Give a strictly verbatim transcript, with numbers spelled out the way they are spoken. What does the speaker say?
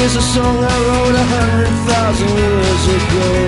is a song I wrote a hundred thousand years ago.